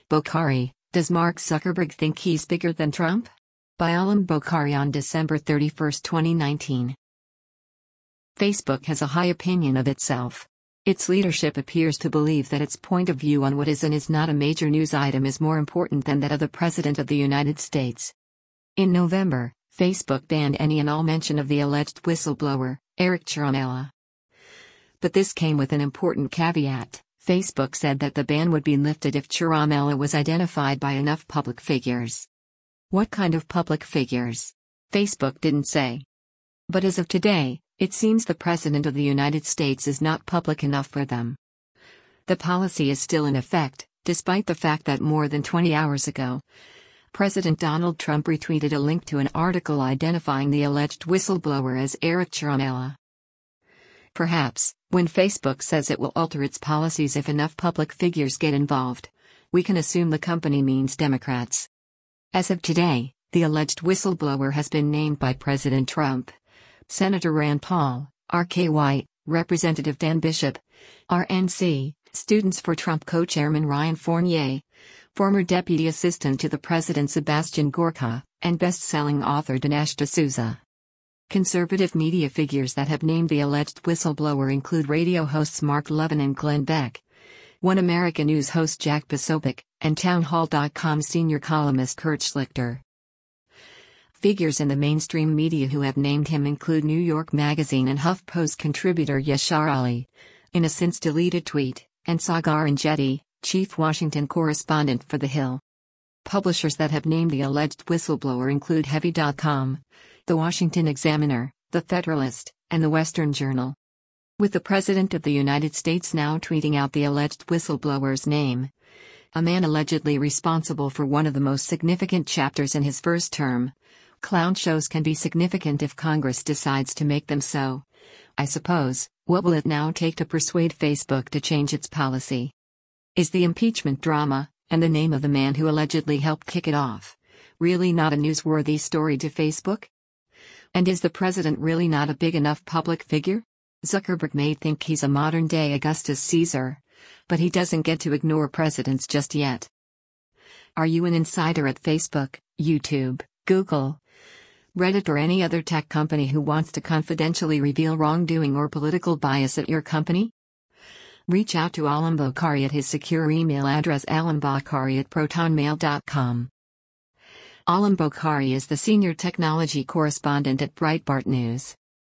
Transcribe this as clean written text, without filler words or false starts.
Bokhari, does Mark Zuckerberg think he's bigger than Trump? By Alam Bokhari on December 31, 2019. Facebook has a high opinion of itself. Its leadership appears to believe that its point of view on what is and is not a major news item is more important than that of the President of the United States. In November, Facebook banned any and all mention of the alleged whistleblower, Eric Ciaramella. But this came with an important caveat. Facebook said that the ban would be lifted if Ciaramella was identified by enough public figures. What kind of public figures? Facebook didn't say. But as of today, it seems the President of the United States is not public enough for them. The policy is still in effect, despite the fact that more than 20 hours ago, President Donald Trump retweeted a link to an article identifying the alleged whistleblower as Eric Ciaramella. Perhaps, when Facebook says it will alter its policies if enough public figures get involved, we can assume the company means Democrats. As of today, the alleged whistleblower has been named by President Trump, Senator Rand Paul, R.K. White, Representative Dan Bishop, RNC, Students for Trump co-chairman Ryan Fournier, former Deputy Assistant to the President Sebastian Gorka, and best-selling author Dinesh D'Souza. Conservative media figures that have named the alleged whistleblower include radio hosts Mark Levin and Glenn Beck, One American News host Jack Posobiec, and Townhall.com senior columnist Kurt Schlichter. Figures in the mainstream media who have named him include New York Magazine and HuffPost contributor Yashar Ali, in a since-deleted tweet, and Sagar Enjeti, chief Washington correspondent for The Hill. Publishers that have named the alleged whistleblower include Heavy.com, The Washington Examiner, The Federalist, and The Western Journal. With the President of the United States now tweeting out the alleged whistleblower's name, a man allegedly responsible for one of the most significant chapters in his first term, clown shows can be significant if Congress decides to make them so. I suppose, what will it now take to persuade Facebook to change its policy? Is the impeachment drama, and the name of the man who allegedly helped kick it off, really not a newsworthy story to Facebook? And is the president really not a big enough public figure? Zuckerberg may think he's a modern-day Augustus Caesar, but he doesn't get to ignore presidents just yet. Are you an insider at Facebook, YouTube, Google, Reddit or any other tech company who wants to confidentially reveal wrongdoing or political bias at your company? Reach out to Alam Bokhari at his secure email address alambokhari@protonmail.com. Alam Bokhari is the senior technology correspondent at Breitbart News.